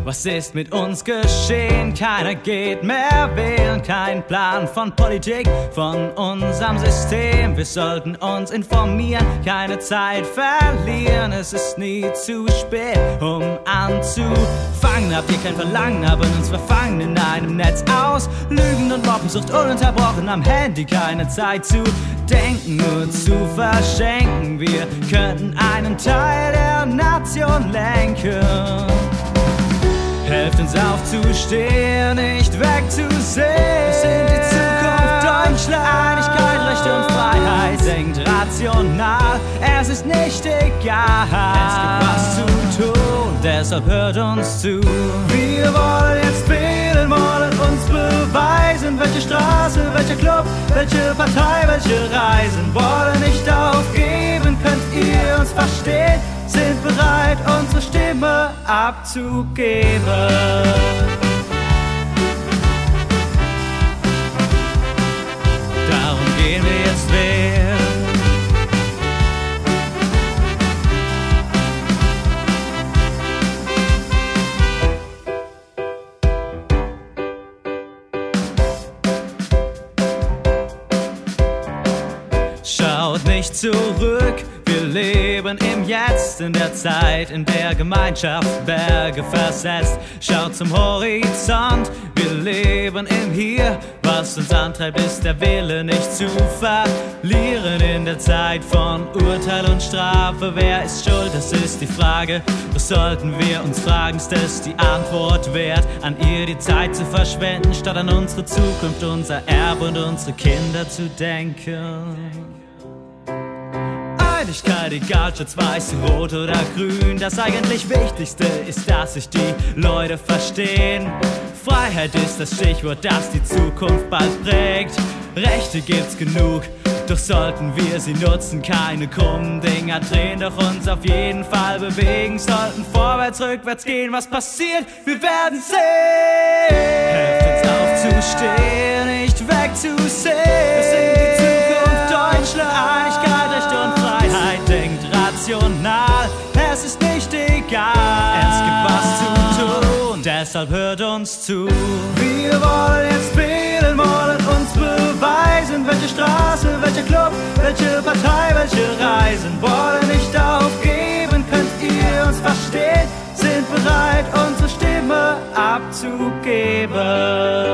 Was ist mit uns geschehen? Keiner geht mehr wählen, kein Plan von Politik, von unserem System. Wir sollten uns informieren, keine Zeit verlieren. Es ist nie zu spät, um anzufangen. Habt ihr kein Verlangen, haben uns verfangen in einem Netz aus Lügen und Mobbensucht, ununterbrochen am Handy. Keine Zeit zu denken, nur zu verschenken. Wir könnten einen Teil der Nation lenken. Helft uns aufzustehen, nicht wegzusehen. Wir sind die Zukunft Deutschland. Einigkeit, Recht und Freiheit. Denkt rational, es ist nicht egal. Es gibt was zu tun, deshalb hört uns zu. Wir wollen jetzt wählen, wollen uns beweisen. Welche Straße, welcher Club, welche Partei, welche Reisen. Wollen nicht aufgeben, könnt ihr uns verstehen. Sind bereit, unsere Stimme abzugeben. Darum gehen wir jetzt wählen. Schaut nicht zurück. Wir leben im Jetzt, in der Zeit, in der Gemeinschaft Berge versetzt. Schaut zum Horizont, wir leben im Hier. Was uns antreibt, ist der Wille, nicht zu verlieren. In der Zeit von Urteil und Strafe, wer ist schuld, das ist die Frage. Doch sollten wir uns fragen, ist es die Antwort wert, an ihr die Zeit zu verschwenden, statt an unsere Zukunft, unser Erbe und unsere Kinder zu denken. Einigkeit, egal, schwarz, weiß, rot oder grün. Das eigentlich Wichtigste ist, dass sich die Leute verstehen. Freiheit ist das Stichwort, das die Zukunft bald prägt. Rechte gibt's genug, doch sollten wir sie nutzen. Keine krummen Dinger drehen, doch uns auf jeden Fall bewegen. Sollten vorwärts, rückwärts gehen, was passiert, wir werden sehen. Helft uns aufzustehen, nicht wegzusehen. Wir sind die Zukunft Deutschland. Einigkeit, Recht und Freiheit. Denkt rational, es ist nicht egal. Es gibt was zu tun, deshalb hört uns zu. Wir wollen jetzt wählen, wollen uns beweisen. Welche Straße, welcher Club, welche Partei, welche Reisen. Wollen nicht aufgeben, könnt ihr uns verstehen. Sind bereit, unsere Stimme abzugeben.